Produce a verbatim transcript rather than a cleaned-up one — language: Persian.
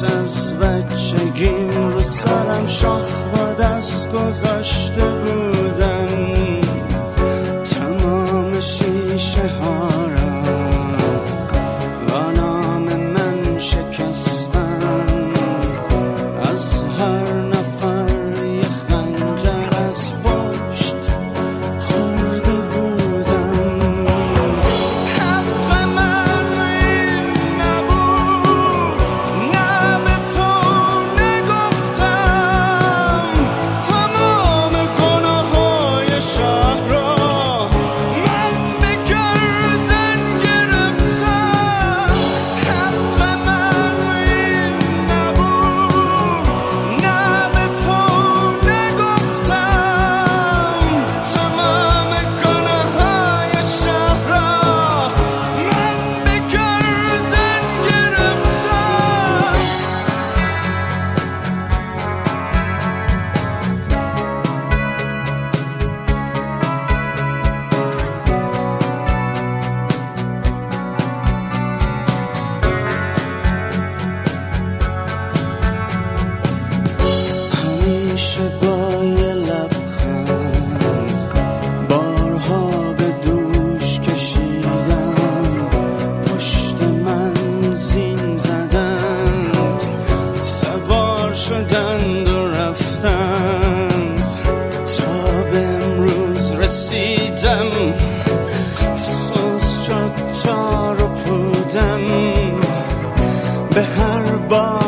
از بچگیم رو سرم شاخ با دست گذاشته بودن، تمام شیشه ها را با نام من شکستن. از هر نفر یه خنجر از پشت خورده بودم. حق من این نبود، نه به تو نگفتم. تمام گناه‌های شهر را من به گردن گرفتم. حق من این نبود، نه به تو نگفتم. تمام گناه‌های شهر را من به گردن گرفتم. همیشه با یه لبخند بارها به دوش کشیدم، پشت من زین زدند، سوار شدند و رفتند تا به امروز رسیدم. سوز شد تار و پودم به هر بار